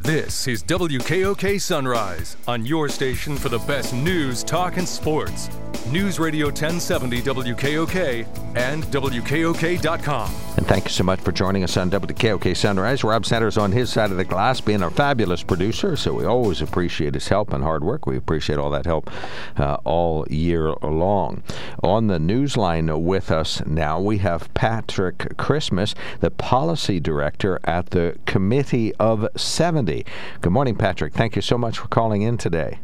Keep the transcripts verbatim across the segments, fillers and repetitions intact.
This is W K O K Sunrise, on your station for the best news, talk, and sports. News Radio ten seventy W K O K and W K O K dot com. And thank you so much for joining us on W K O K Sunrise. Rob Sanders on his side of the glass, being our fabulous producer, so we always appreciate his help and hard work. We appreciate all that help uh, all year long. On the news line with us now, we have Patrick Christmas, the policy director at the Committee of seventy. Good morning, Patrick. Thank you so much for calling in today.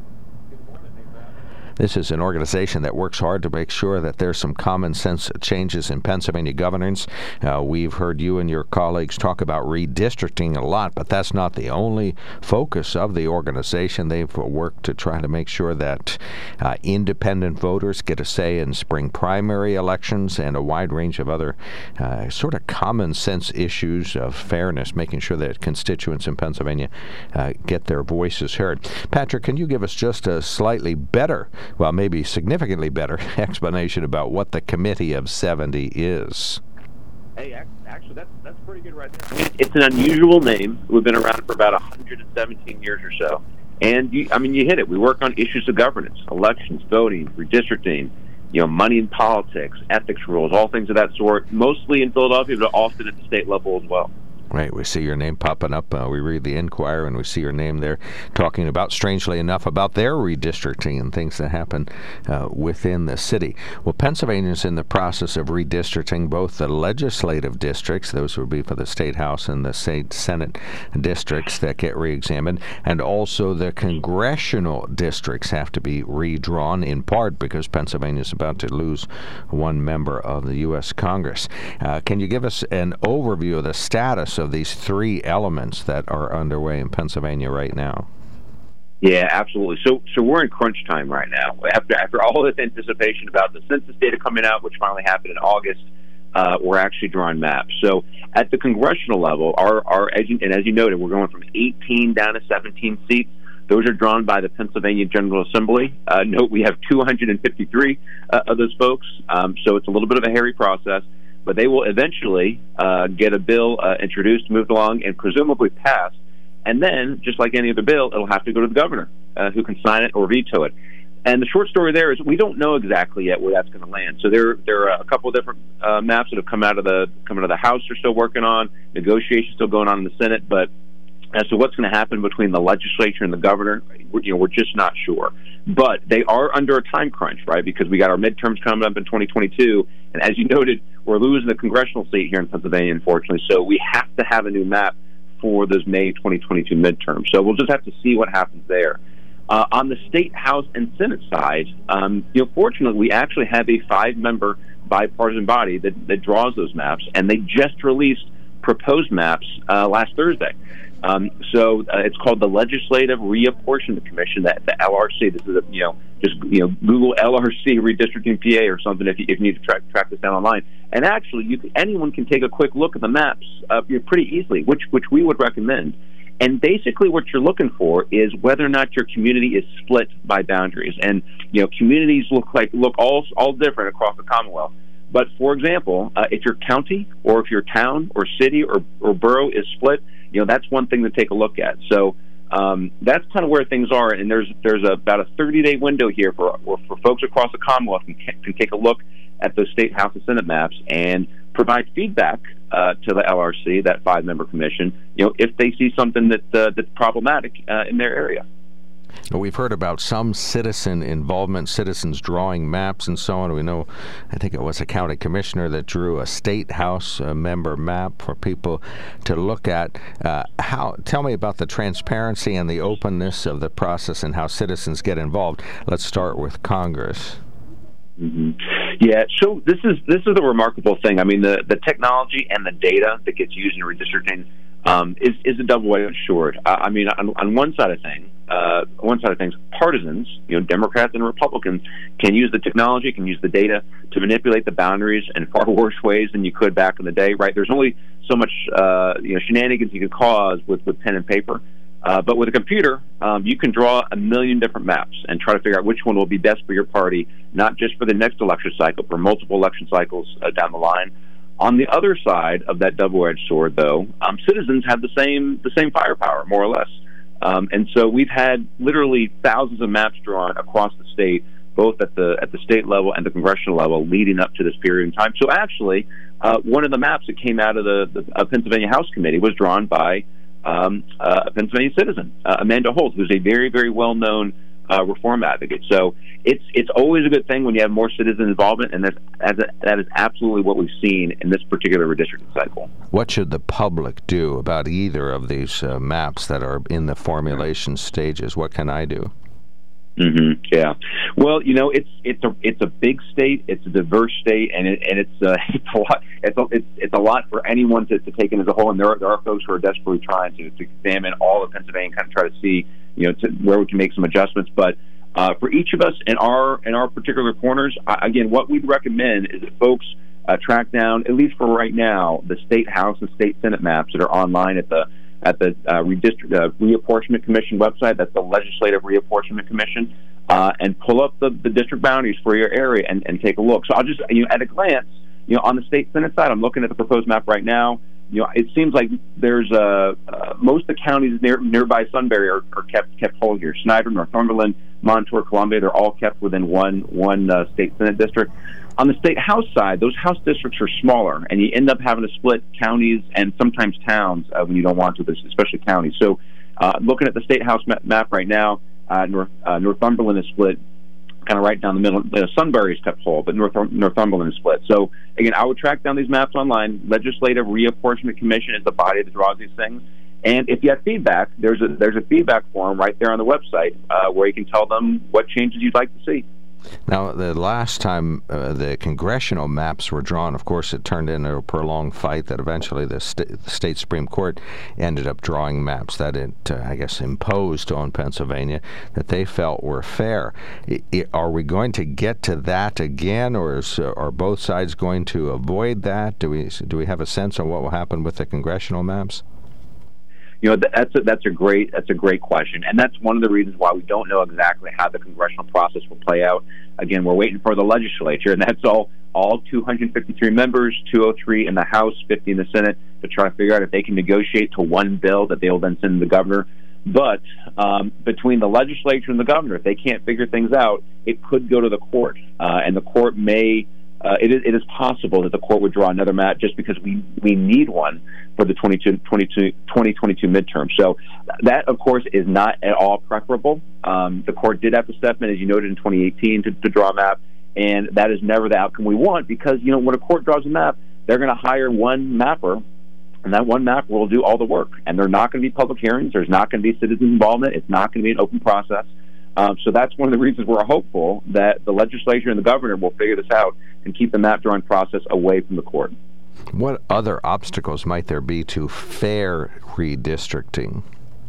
This is an organization that works hard to make sure that there's some common sense changes in Pennsylvania governance. Uh, we've heard you and your colleagues talk about redistricting a lot, but that's not the only focus of the organization. They've worked to try to make sure that uh, independent voters get a say in spring primary elections and a wide range of other uh, sort of common sense issues of fairness, making sure that constituents in Pennsylvania uh, get their voices heard. Patrick, can you give us just a slightly better well, maybe significantly better explanation about what the Committee of seventy is? Hey, actually, that's that's pretty good right there. It's an unusual name. We've been around for about one hundred seventeen years or so. And, you, I mean, you hit it. We work on issues of governance, elections, voting, redistricting, you know, money in politics, ethics rules, all things of that sort, mostly in Philadelphia, but often at the state level as well. Right, we see your name popping up. Uh, we read the Enquirer, and we see your name there talking about, strangely enough, about their redistricting and things that happen uh, within the city. Well, Pennsylvania's in the process of redistricting both the legislative districts, those would be for the State House and the State Senate districts that get reexamined, and also the congressional districts have to be redrawn, in part because Pennsylvania's about to lose one member of the U S Congress. Uh, can you give us an overview of the status of these three elements that are underway in Pennsylvania right now? Yeah, absolutely. So so we're in crunch time right now. After after all this anticipation about the census data coming out, which finally happened in August, uh, we're actually drawing maps. So at the congressional level, our, our and as you noted, we're going from eighteen down to seventeen seats. Those are drawn by the Pennsylvania General Assembly. Uh, note we have two hundred fifty-three uh, of those folks, um, so it's a little bit of a hairy process. But they will eventually uh, get a bill uh, introduced, moved along, and presumably passed. And then, just like any other bill, it'll have to go to the governor, uh, who can sign it or veto it. And the short story there is we don't know exactly yet where that's going to land. So there, there are a couple of different uh, maps that have come out of the come out of the House. They're still working on negotiations, still going on in the Senate. But as to what's going to happen between the legislature and the governor, we're, you know, we're just not sure. But they are under a time crunch, right? Because we got our midterms coming up in twenty twenty-two, and as you noted, we're losing the congressional seat here in Pennsylvania, unfortunately. So we have to have a new map for those May twenty twenty-two midterms. So we'll just have to see what happens there. Uh, on the state, House, and Senate side, um, you know, fortunately, we actually have a five-member bipartisan body that, that draws those maps, and they just released proposed maps uh, last Thursday. Um, so uh, it's called the Legislative Reapportionment Commission, that the L R C. This is a, you know, just, you know, Google L R C redistricting P A or something if you, if you need to track, track this down online. And actually, you can, anyone can take a quick look at the maps uh, pretty easily, which which we would recommend. And basically what you're looking for is whether or not your community is split by boundaries. And, you know, communities look like look all all different across the Commonwealth. But, for example, uh, if your county or if your town or city or, or borough is split, you know, that's one thing to take a look at. So um, that's kind of where things are, and there's there's a, about a thirty-day window here for for folks across the Commonwealth can, can take a look at those state, House, and Senate maps and provide feedback uh, to the L R C, that five-member commission, you know, if they see something that uh, that's problematic uh, in their area. We've heard about some citizen involvement, citizens drawing maps and so on. We know, I think it was a county commissioner that drew a state house uh, member map for people to look at. Uh, how? Tell me about the transparency and the openness of the process and how citizens get involved. Let's start with Congress. Mm-hmm. Yeah, so this is this is the remarkable thing. I mean, the, the technology and the data that gets used in redistricting um, is is a double-edged sword. Uh, I mean, on, on one side of things, uh, one side of things, partisans, you know, Democrats and Republicans, can use the technology, can use the data to manipulate the boundaries in far worse ways than you could back in the day. Right? There's only so much uh, you know shenanigans you can cause with, with pen and paper. Uh, but with a computer, um, you can draw a million different maps and try to figure out which one will be best for your party, not just for the next election cycle, for multiple election cycles uh, down the line. On the other side of that double-edged sword, though, um, citizens have the same the same firepower, more or less. Um, and so we've had literally thousands of maps drawn across the state, both at the at the state level and the congressional level, leading up to this period in time. So actually, uh, one of the maps that came out of the, the uh, Pennsylvania House Committee was drawn by um, uh, a Pennsylvania citizen, uh, Amanda Holt, who's a very, very well-known uh, reform advocate. So it's it's always a good thing when you have more citizen involvement, and that's, that's a, that is absolutely what we've seen in this particular redistricting cycle. What should the public do about either of these uh, maps that are in the formulation stages? What can I do? Mm-hmm. Yeah. Well, you know, it's it's a it's a big state. It's a diverse state, and it, and it's uh, it's a lot. It's a, it's it's a lot for anyone to, to take in as a whole. And there are, there are folks who are desperately trying to, to examine all of Pennsylvania and kind of try to see, you know, to, where we can make some adjustments. But uh, for each of us in our in our particular corners, uh, again, what we'd recommend is that folks uh, track down, at least for right now, the state House and state Senate maps that are online at the at the uh, Redistrict, uh, Reapportionment Commission website. That's the Legislative Reapportionment Commission, uh, and pull up the, the district boundaries for your area and, and take a look. So I'll just, you know, at a glance, you know, on the state Senate side, I'm looking at the proposed map right now. You know, it seems like there's uh, uh, most of the counties near, nearby Sunbury are, are kept kept whole here. Snyder, Northumberland, Montour, Columbia, they're all kept within one one uh, state Senate district. On the state House side, those House districts are smaller, and you end up having to split counties and sometimes towns uh, when you don't want to, especially counties. So uh, looking at the state House map, map right now, uh, North, uh, Northumberland is split kind of right down the middle. Uh, Sunbury is kept whole, but North, Northumberland is split. So, again, I would track down these maps online. Legislative Reapportionment Commission is the body that draws these things. And if you have feedback, there's a, there's a feedback form right there on the website uh, where you can tell them what changes you'd like to see. Now, the last time uh, the congressional maps were drawn, of course, it turned into a prolonged fight that eventually the, st- the state Supreme Court ended up drawing maps that it, uh, I guess, imposed on Pennsylvania that they felt were fair. I, I, are we going to get to that again, or is, uh, are both sides going to avoid that? Do we do we have a sense of what will happen with the congressional maps? You know, that's a, that's a great that's a great question, and that's one of the reasons why we don't know exactly how the congressional process will play out. Again, we're waiting for the legislature, and that's all all two hundred fifty-three members, two hundred three in the House, fifty in the Senate, to try to figure out if they can negotiate to one bill that they will then send to the governor. But um, between the legislature and the governor, if they can't figure things out, it could go to the court, uh, and the court may. Uh, it, is, it is possible that the court would draw another map just because we, we need one for the twenty twenty-two midterm. So that, of course, is not at all preferable. Um, the court did have to step in, as you noted, in twenty eighteen to, to draw a map, and that is never the outcome we want because, you know, when a court draws a map, they're going to hire one mapper, and that one mapper will do all the work. And there are not going to be public hearings. There's not going to be citizen involvement. It's not going to be an open process. Um, so that's one of the reasons we're hopeful that the legislature and the governor will figure this out and keep the map drawing process away from the court. What other obstacles might there be to fair redistricting?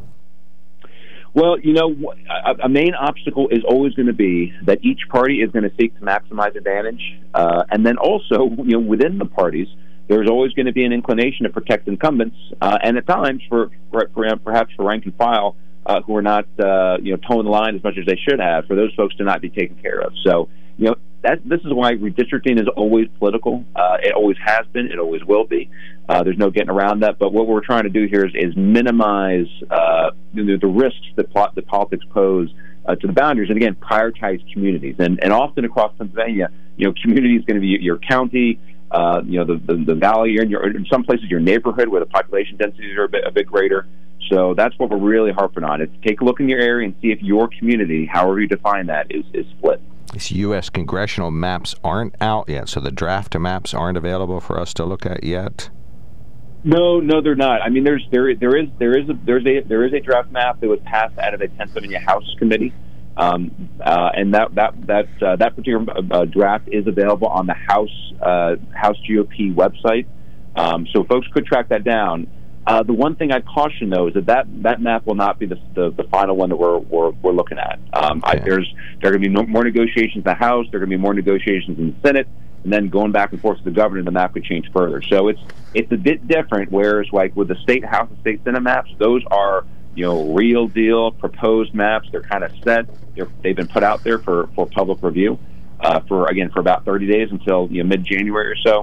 Well, you know, a, a main obstacle is always going to be that each party is going to seek to maximize advantage. Uh, and then also, you know, within the parties, there's always going to be an inclination to protect incumbents. Uh, and at times, for, for perhaps for rank and file, Uh, who are not, uh, you know, toeing the line as much as they should have, for those folks to not be taken care of. So, you know, that this is why redistricting is always political. Uh, it always has been. It always will be. Uh, there's no getting around that. But what we're trying to do here is, is minimize uh, the, the risks that, plot, that politics pose uh, to the boundaries, and again, prioritize communities. And, and often across Pennsylvania, you know, community is going to be your county. Uh, you know, the, the, the valley, you're in, your, in some places, your neighborhood where the population densities are a bit, a bit greater. So that's what we're really harping on. Is take a look in your area and see if your community, however you define that, is, is split. These U S congressional maps aren't out yet, so the draft maps aren't available for us to look at yet. No, no, they're not. I mean, there's there there is there is a there's a there is a draft map that was passed out of the Pennsylvania House Committee, um, uh, and that that that uh, that particular uh, draft is available on the House uh, House G O P website. Um, so folks could track that down. Uh, the one thing I'd caution, though, is that that, that map will not be the, the, the final one that we're we're, we're looking at. Um, okay. I, there's there are going to be no, more negotiations in the House. There are going to be more negotiations in the Senate, and then going back and forth to the governor, the map could change further. So it's it's a bit different. Whereas, like with the state House and state Senate maps, those are you know real deal proposed maps. They're kind of set. They're, they've been put out there for, for public review uh, for again for about thirty days until you know mid January or so.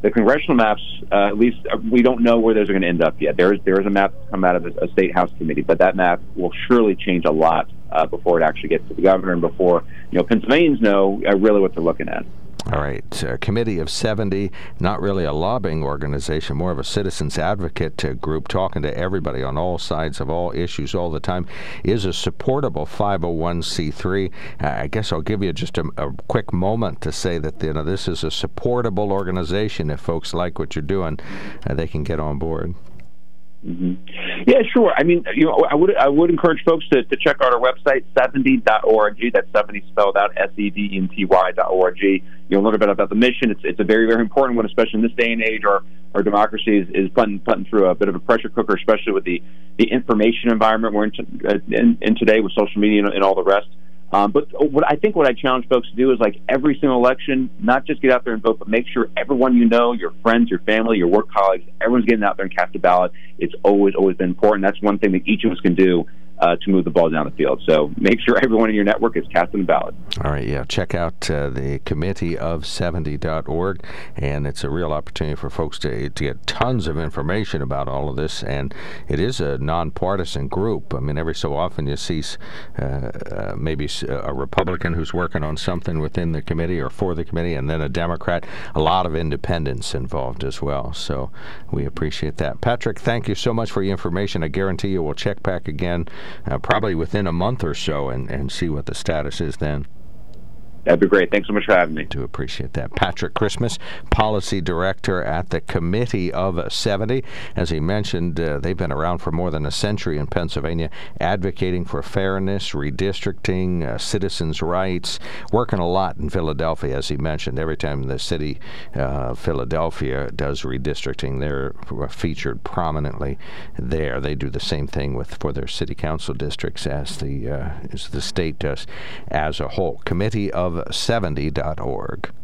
the congressional maps, uh, at least uh, we don't know where those are going to end up yet. There is there is a map to come out of a, a state house committee, but that map will surely change a lot uh, before it actually gets to the governor and before you know Pennsylvanians know uh, really what they're looking at. All right. Uh, Committee of seventy, not really a lobbying organization, more of a citizens advocate uh, group talking to everybody on all sides of all issues all the time, is a supportable five oh one c three. Uh, I guess I'll give you just a, a quick moment to say that you know this is a supportable organization. If folks like what you're doing, uh, they can get on board. Mm-hmm. Yeah, sure. I mean, you know, I would I would encourage folks to, to check out our website, seventy dot org. That's seventy spelled out, S E D E N T Y dot O R G. You'll learn a bit about the mission. It's it's a very, very important one, especially in this day and age. Our our democracy is, is putting, putting through a bit of a pressure cooker, especially with the, the information environment we're in, to, uh, in, in today with social media and, and all the rest. Um, but what I think what I challenge folks to do is, like every single election, not just get out there and vote, but make sure everyone you know, your friends, your family, your work colleagues, everyone's getting out there and cast a ballot. It's always, always been important. That's one thing that each of us can do uh, to move the ball down the field. So make sure everyone in your network is casting a ballot. All right, yeah. Check out uh, the committee of seventy dot org, and it's a real opportunity for folks to, to get tons of information about all of this. And it is a nonpartisan group. I mean, every so often you see uh, uh, maybe a Republican who's working on something within the committee or for the committee, and then a Democrat. A lot of independents involved as well. So we appreciate that. Patrick, thank you so much for your information. I guarantee you we'll check back again uh, probably within a month or so and, and see what the status is then. That'd be great. Thanks so much for having me. Do appreciate that. Patrick Christmas, Policy Director at the Committee of seventy. As he mentioned, uh, they've been around for more than a century in Pennsylvania, advocating for fairness, redistricting, uh, citizens' rights, working a lot in Philadelphia, as he mentioned. Every time the city of uh, Philadelphia does redistricting, they're featured prominently there. They do the same thing with for their city council districts as the, uh, as the state does as a whole. Committee of seventy dot org.